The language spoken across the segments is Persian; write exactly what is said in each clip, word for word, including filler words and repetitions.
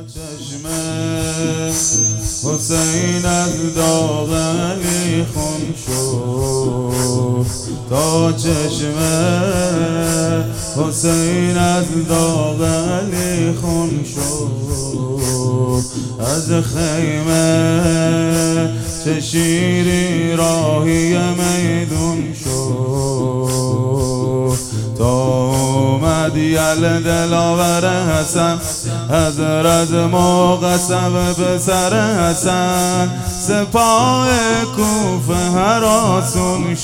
چشم حسین از داغ علی خون شد، تا چشم حسین از داغ علی خون شد. از خیمه چه شیری راهی میدون شد، تا اومد یل دلاور حسن از رزم و قصب به سر حسن. سپاه کوفه هراسون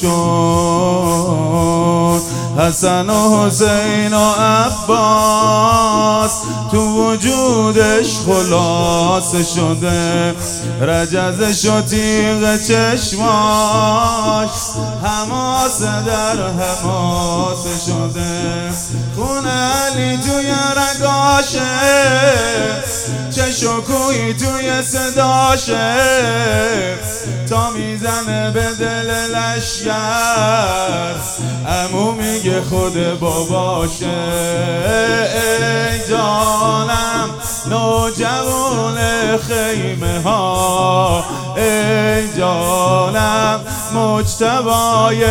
شد، حسن و حسین و عباس تو وجودش خلاصه شده. رجزش و تیغ چشماش حماسه در حماسه شده. خون علی توی رگاشه، چه شکویی توی صداشه، تا میزنه به دل لشگر عمو میگه خود باباشه. ای جانم نوجوان خیمه ها، ای جانم مجتبای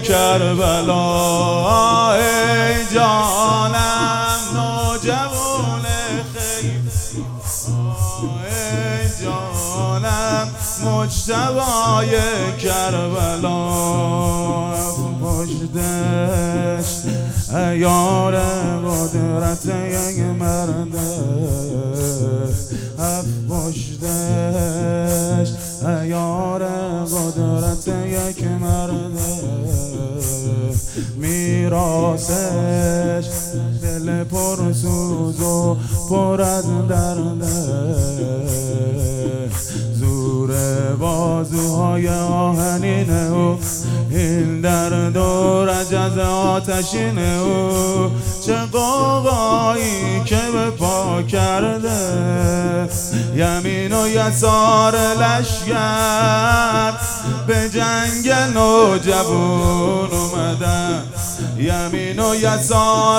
کربلا، ای جانم نوجوان خیمه ها، ای جانم مجتبای کربلا. پشتش عیار قدرت یک مرده، اف پشتش عیار قدرت یک مرده. میراثش دل پرسوز و پر از درده، زور بازوهای آهنین او، این درد و رجز آتشین او. چه قوقایی که به پا کرده، یمین و یسار لشگر به جنگ نوجوان اومدن. یمین و یسار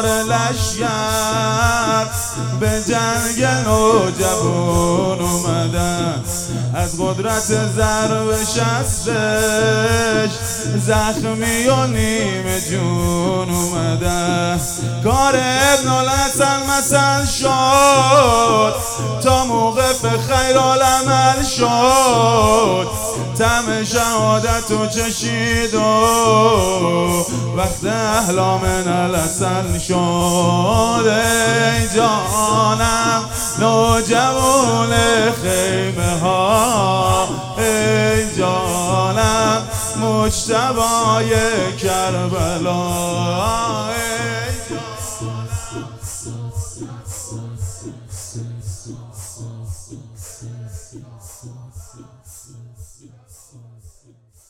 لشگر به جنگ نوجوان اومدن. از قدرت ضرب شستش زخمی و نیمه جون اومدن. کار ابن الحسن مثل شد، تا موقف خیرالعمل شد. طعم شهادت و چشید و وقت احلام الحسن شد. ای جانم نوجوان خیمه ها، ای جانم مجتبای کربلا، ای جانم